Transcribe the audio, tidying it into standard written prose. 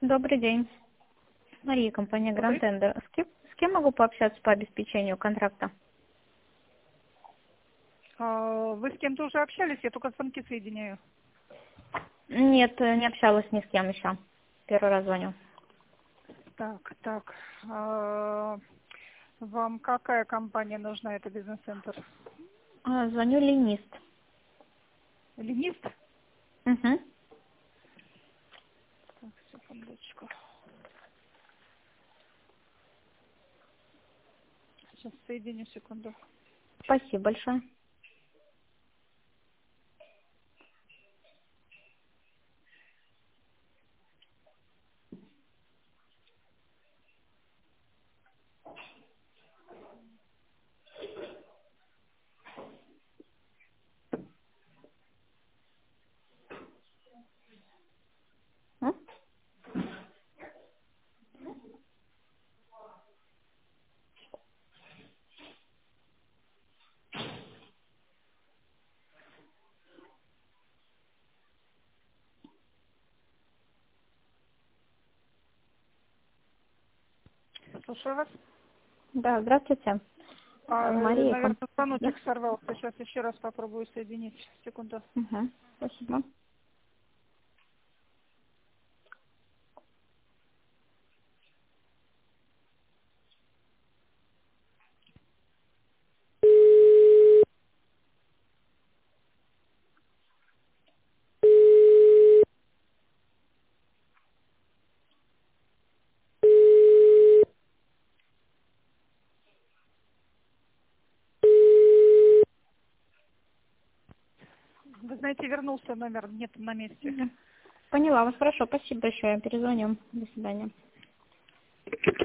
Добрый день. Мария, компания Grand Добрый. Tender. С кем могу пообщаться по обеспечению контракта? Вы с кем-то уже общались? Я только звонки соединяю. Нет, не общалась ни с кем еще. Первый раз звоню. Так. Вам какая компания нужна? Это бизнес-центр? Звоню линист. Линист? Угу. Так, секундочку. Сейчас соединю, секунду. Спасибо большое. М? Слушаю вас. Да, здравствуйте. Мария, Наверное, Да? звоночек сорвался. Сейчас еще раз попробую соединить. Секунду. Угу. Спасибо. Вы знаете, вернулся номер. Нет на месте. Мгм. Поняла вас, хорошо. Спасибо большое. Перезвоню. До свидания.